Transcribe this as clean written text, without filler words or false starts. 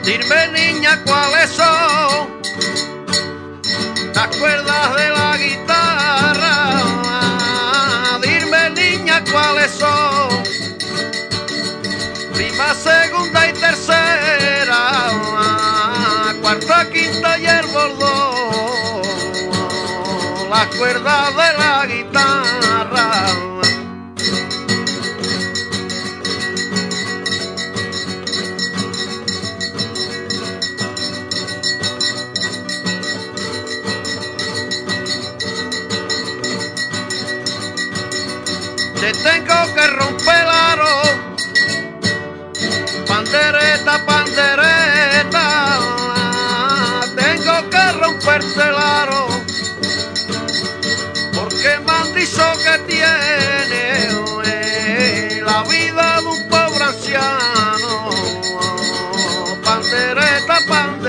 Dime niña cuáles son las cuerdas de la guitarra, dime niña cuáles son, prima, segunda y tercera, cuarta, quinta y el bordón, las cuerdas de la guitarra. Te tengo que romper el aro, pandereta, pandereta, tengo que romperte el aro, porque me han dicho que tiene la vida de un pobre anciano, pandereta, pandereta.